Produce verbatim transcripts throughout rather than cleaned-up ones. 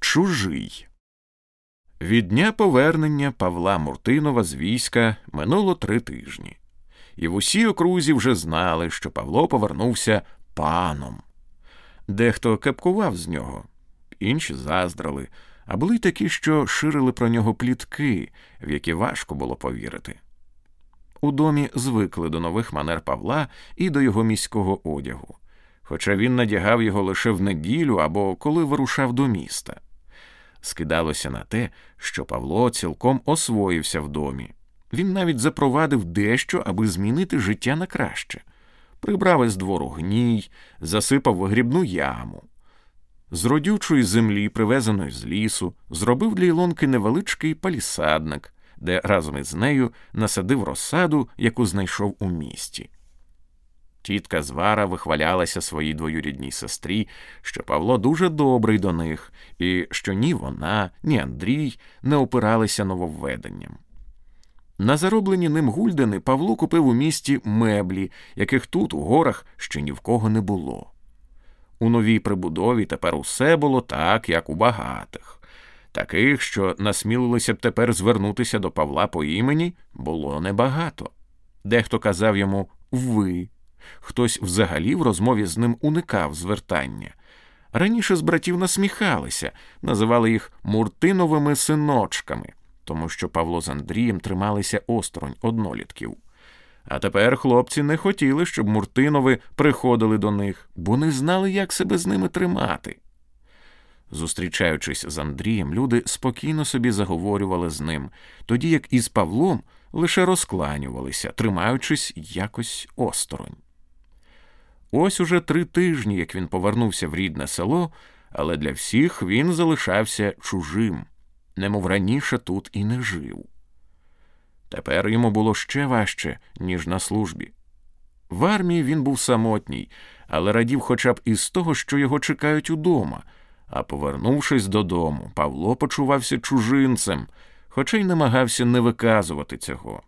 Чужий. Від дня повернення Павла Муртинова з війська минуло три тижні. І в усій окрузі вже знали, що Павло повернувся паном. Дехто кепкував з нього, інші заздрили, а були й такі, що ширили про нього плітки, в які важко було повірити. У домі звикли до нових манер Павла і до його міського одягу, хоча він надягав його лише в неділю або коли вирушав до міста. Скидалося на те, що Павло цілком освоївся в домі. Він навіть запровадив дещо, аби змінити життя на краще. Прибрав із двору гній, засипав вигрібну яму. З родючої землі, привезеної з лісу, зробив для Ілонки невеличкий палісадник, де разом із нею насадив розсаду, яку знайшов у місті. Тітка Звара вихвалялася своїй двоюрідній сестрі, що Павло дуже добрий до них, і що ні вона, ні Андрій не опиралися нововведенням. На зароблені ним гульдени Павло купив у місті меблі, яких тут, у горах, ще ні в кого не було. У новій прибудові тепер усе було так, як у багатих. Таких, що насмілилися б тепер звернутися до Павла по імені, було небагато. Дехто казав йому «ви». Хтось взагалі в розмові з ним уникав звертання. Раніше з братів насміхалися, називали їх Муртиновими синочками, тому що Павло з Андрієм трималися осторонь однолітків. А тепер хлопці не хотіли, щоб Муртинови приходили до них, бо не знали, як себе з ними тримати. Зустрічаючись з Андрієм, люди спокійно собі заговорювали з ним, тоді як із Павлом лише розкланювалися, тримаючись якось осторонь. Ось уже три тижні, як він повернувся в рідне село, але для всіх він залишався чужим, немов раніше тут і не жив. Тепер йому було ще важче, ніж на службі. В армії він був самотній, але радів хоча б із того, що його чекають удома, а повернувшись додому, Павло почувався чужинцем, хоча й намагався не виказувати цього.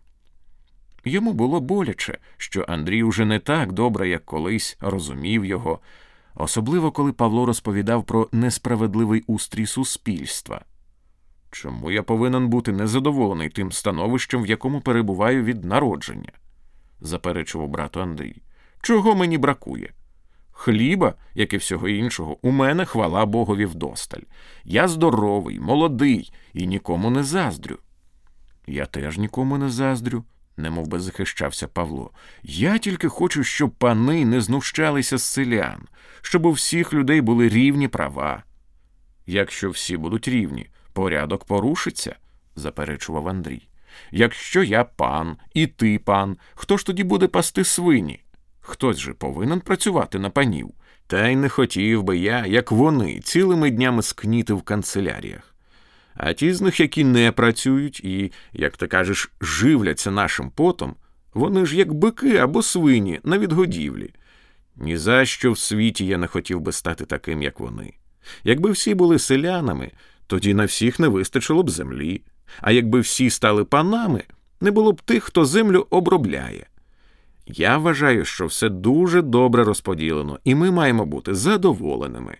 Йому було боляче, що Андрій уже не так добре, як колись, розумів його, особливо коли Павло розповідав про несправедливий устрій суспільства. «Чому я повинен бути незадоволений тим становищем, в якому перебуваю від народження?» – заперечував брату Андрій. «Чого мені бракує? Хліба, як і всього іншого, у мене, хвала Богові, вдосталь. Я здоровий, молодий і нікому не заздрю». «Я теж нікому не заздрю», – немов би захищався Павло. «Я тільки хочу, щоб пани не знущалися з селян, щоб у всіх людей були рівні права». «Якщо всі будуть рівні, порядок порушиться», – заперечував Андрій. «Якщо я пан, і ти пан, хто ж тоді буде пасти свині? Хтось же повинен працювати на панів. Та й не хотів би я, як вони, цілими днями скніти в канцеляріях. А ті з них, які не працюють і, як ти кажеш, живляться нашим потом, вони ж як бики або свині на відгодівлі. Ні за що в світі я не хотів би стати таким, як вони. Якби всі були селянами, тоді на всіх не вистачило б землі. А якби всі стали панами, не було б тих, хто землю обробляє. Я вважаю, що все дуже добре розподілено, і ми маємо бути задоволеними».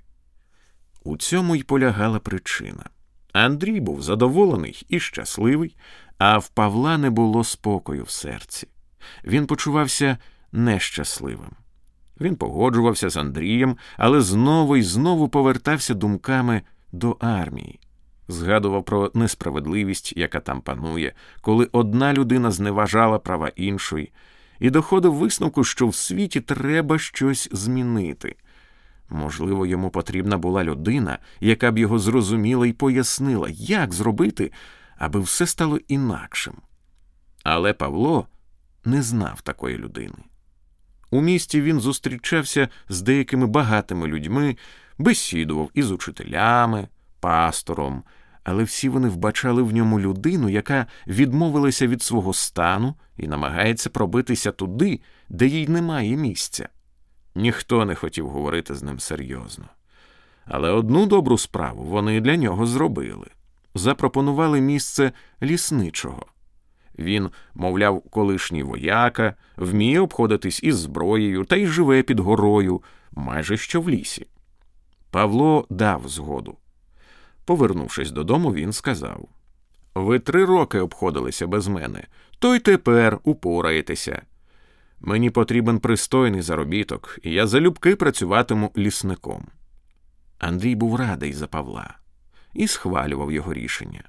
У цьому й полягала причина. Андрій був задоволений і щасливий, а в Павла не було спокою в серці. Він почувався нещасливим. Він погоджувався з Андрієм, але знову й знову повертався думками до армії. Згадував про несправедливість, яка там панує, коли одна людина зневажала права іншої, і доходив висновку, що в світі треба щось змінити. Можливо, йому потрібна була людина, яка б його зрозуміла і пояснила, як зробити, аби все стало інакшим. Але Павло не знав такої людини. У місті він зустрічався з деякими багатими людьми, бесідував із учителями, пастором, але всі вони вбачали в ньому людину, яка відмовилася від свого стану і намагається пробитися туди, де їй немає місця. Ніхто не хотів говорити з ним серйозно. Але одну добру справу вони для нього зробили. Запропонували місце лісничого. Він, мовляв, колишній вояка, вміє обходитись із зброєю та й живе під горою, майже що в лісі. Павло дав згоду. Повернувшись додому, він сказав: «Ви три роки обходилися без мене, то й тепер упораєтеся. Мені потрібен пристойний заробіток, і я залюбки працюватиму лісником». Андрій був радий за Павла і схвалював його рішення.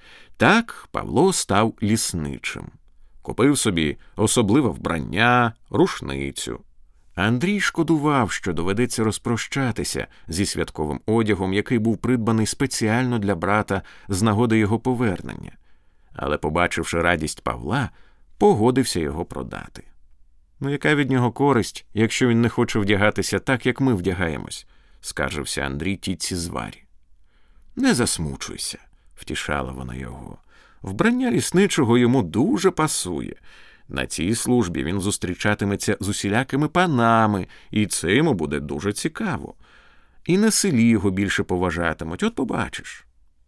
Так Павло став лісничим. Купив собі особливе вбрання, рушницю. Андрій шкодував, що доведеться розпрощатися зі святковим одягом, який був придбаний спеціально для брата з нагоди його повернення. Але, побачивши радість Павла, погодився його продати. «Ну, яка від нього користь, якщо він не хоче вдягатися так, як ми вдягаємось?» – скаржився Андрій тітці Зварі. «Не засмучуйся», – втішала вона його. «Вбрання лісничого йому дуже пасує. На цій службі він зустрічатиметься з усілякими панами, і це йому буде дуже цікаво. І на селі його більше поважатимуть, от побачиш».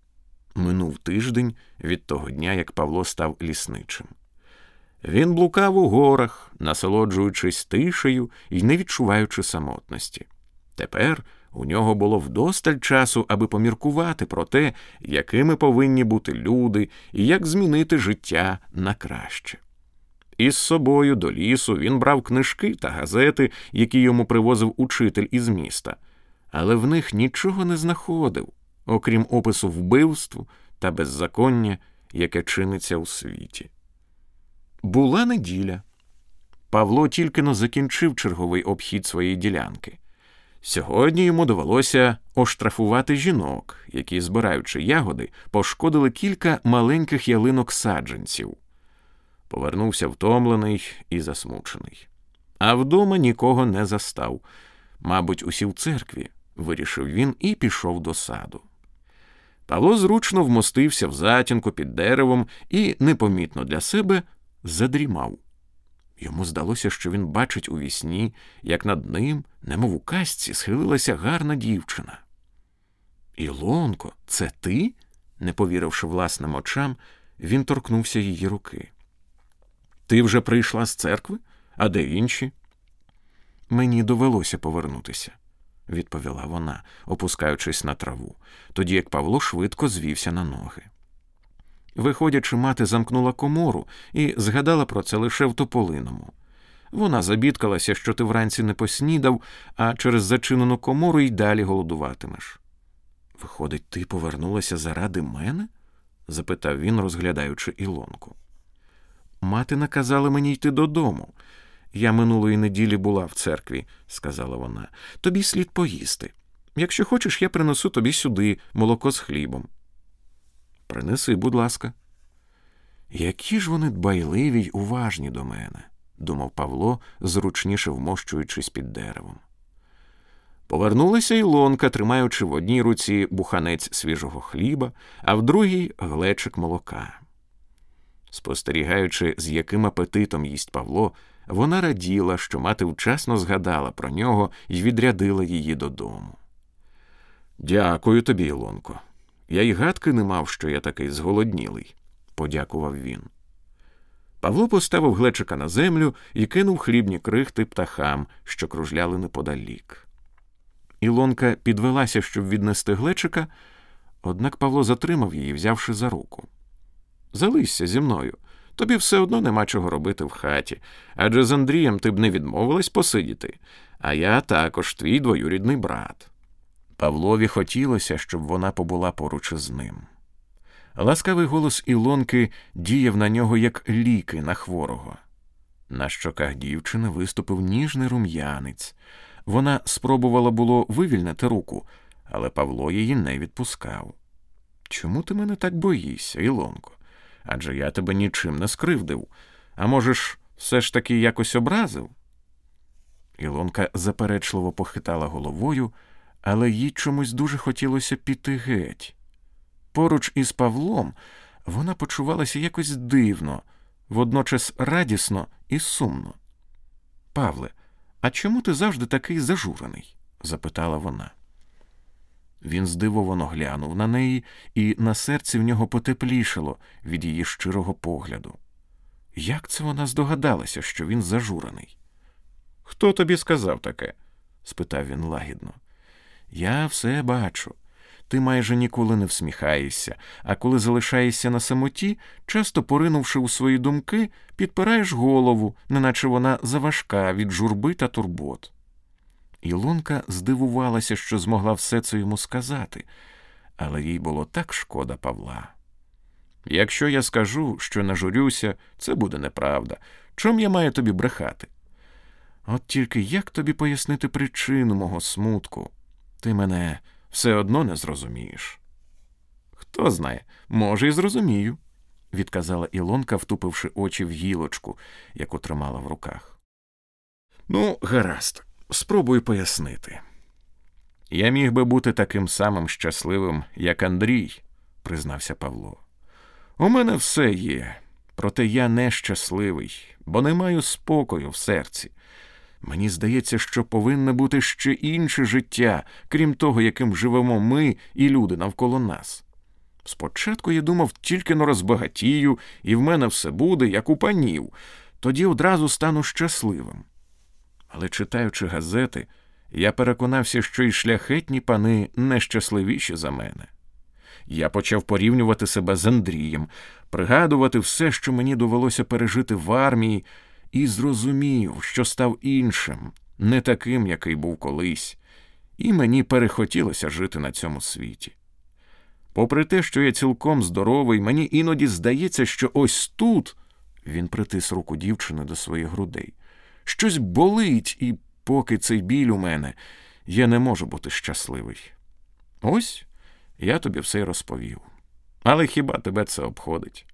Минув тиждень від того дня, як Павло став лісничим. Він блукав у горах, насолоджуючись тишею і не відчуваючи самотності. Тепер у нього було вдосталь часу, аби поміркувати про те, якими повинні бути люди і як змінити життя на краще. Із собою до лісу він брав книжки та газети, які йому привозив учитель із міста, але в них нічого не знаходив, окрім опису вбивств та беззаконня, яке чиниться у світі. Була неділя. Павло тільки-но закінчив черговий обхід своєї ділянки. Сьогодні йому довелося оштрафувати жінок, які, збираючи ягоди, пошкодили кілька маленьких ялинок-саджанців. Повернувся втомлений і засмучений. А вдома нікого не застав. Мабуть, усі в церкві, вирішив він і пішов до саду. Павло зручно вмостився в затінку під деревом і, непомітно для себе, задрімав. Йому здалося, що він бачить у вісні, як над ним, немов у казці, схилилася гарна дівчина. «Ілонко, це ти?» Не повіривши власним очам, він торкнувся її руки. «Ти вже прийшла з церкви? А де інші?» «Мені довелося повернутися», – відповіла вона, опускаючись на траву, тоді як Павло швидко звівся на ноги. Виходячи, мати замкнула комору і згадала про це лише в Тополиному. Вона забідкалася, що ти вранці не поснідав, а через зачинену комору й далі голодуватимеш. «Виходить, ти повернулася заради мене?» – запитав він, розглядаючи Ілонку. «Мати наказала мені йти додому. Я минулої неділі була в церкві», – сказала вона. «Тобі слід поїсти. Якщо хочеш, я принесу тобі сюди молоко з хлібом». «Принеси, будь ласка». «Які ж вони дбайливі й уважні до мене», – думав Павло, зручніше вмощуючись під деревом. Повернулася Ілонка, тримаючи в одній руці буханець свіжого хліба, а в другій – глечик молока. Спостерігаючи, з яким апетитом їсть Павло, вона раділа, що мати вчасно згадала про нього і відрядила її додому. «Дякую тобі, Ілонко. Я й гадки не мав, що я такий зголоднілий», – подякував він. Павло поставив глечика на землю і кинув хлібні крихти птахам, що кружляли неподалік. Ілонка підвелася, щоб віднести глечика, однак Павло затримав її, взявши за руку. «Залишся зі мною. Тобі все одно нема чого робити в хаті, адже з Андрієм ти б не відмовилась посидіти, а я також твій двоюрідний брат». Павлові хотілося, щоб вона побула поруч із ним. Ласкавий голос Ілонки діяв на нього, як ліки на хворого. На щоках дівчини виступив ніжний рум'янець. Вона спробувала було вивільнити руку, але Павло її не відпускав. «Чому ти мене так боїшся, Ілонко? Адже я тебе нічим не скривдив. А можеш, все ж таки якось образив?» Ілонка заперечливо похитала головою, але їй чомусь дуже хотілося піти геть. Поруч із Павлом вона почувалася якось дивно, водночас радісно і сумно. «Павле, а чому ти завжди такий зажурений?» – запитала вона. Він здивовано глянув на неї, і на серці в нього потеплішало від її щирого погляду. Як це вона здогадалася, що він зажурений? «Хто тобі сказав таке?» – спитав він лагідно. «Я все бачу. Ти майже ніколи не всміхаєшся, а коли залишаєшся на самоті, часто поринувши у свої думки, підпираєш голову, неначе вона заважка від журби та турбот. Ілонка здивувалася, що змогла все це йому сказати, але їй було так шкода Павла. «Якщо я скажу, що не журюся, це буде неправда. Чом я маю тобі брехати? От тільки як тобі пояснити причину мого смутку? Ти мене все одно не зрозумієш». «Хто знає, може, і зрозумію», – відказала Ілонка, втупивши очі в гілочку, яку тримала в руках. «Ну, гаразд, спробуй пояснити. Я міг би бути таким самим щасливим, як Андрій», – признався Павло. «У мене все є, проте я нещасливий, бо не маю спокою в серці. Мені здається, що повинне бути ще інше життя, крім того, яким живемо ми і люди навколо нас. Спочатку я думав, тільки но розбагатію, і в мене все буде, як у панів, тоді одразу стану щасливим. Але читаючи газети, я переконався, що і шляхетні пани нещасливіші за мене. Я почав порівнювати себе з Андрієм, пригадувати все, що мені довелося пережити в армії, і зрозумів, що став іншим, не таким, який був колись, і мені перехотілося жити на цьому світі. Попри те, що я цілком здоровий, мені іноді здається, що ось тут, він притис руку дівчини до своїх грудей, щось болить, і поки цей біль у мене, я не можу бути щасливий. Ось я тобі все й розповів. Але хіба тебе це обходить?»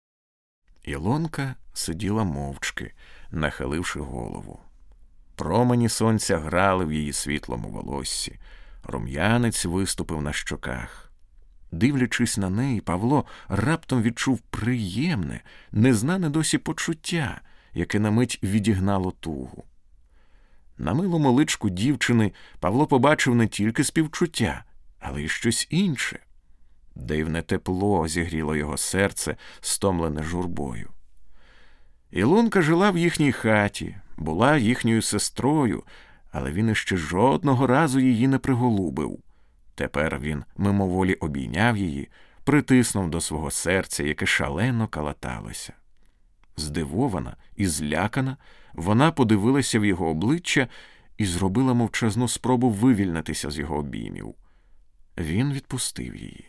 Ілонка сиділа мовчки, нахиливши голову. Промені сонця грали в її світлому волоссі, рум'янець виступив на щоках. Дивлячись на неї, Павло раптом відчув приємне, незнане досі почуття, яке на мить відігнало тугу. На милому личку дівчини Павло побачив не тільки співчуття, але й щось інше. Дивне тепло зігріло його серце, стомлене журбою. Ілонка жила в їхній хаті, була їхньою сестрою, але він іще жодного разу її не приголубив. Тепер він мимоволі обійняв її, притиснув до свого серця, яке шалено калаталося. Здивована і злякана, вона подивилася в його обличчя і зробила мовчазну спробу вивільнитися з його обіймів. Він відпустив її.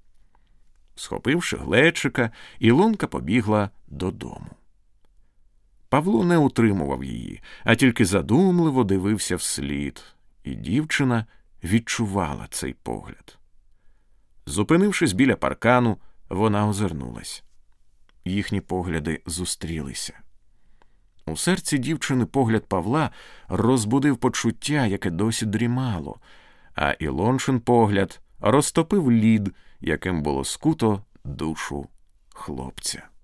Схопивши глечика, Ілонка побігла додому. Павло не утримував її, а тільки задумливо дивився вслід, і дівчина відчувала цей погляд. Зупинившись біля паркану, вона озирнулась. Їхні погляди зустрілися. У серці дівчини погляд Павла розбудив почуття, яке досі дрімало, а Ілончин погляд розтопив лід, яким було скуто душу хлопця.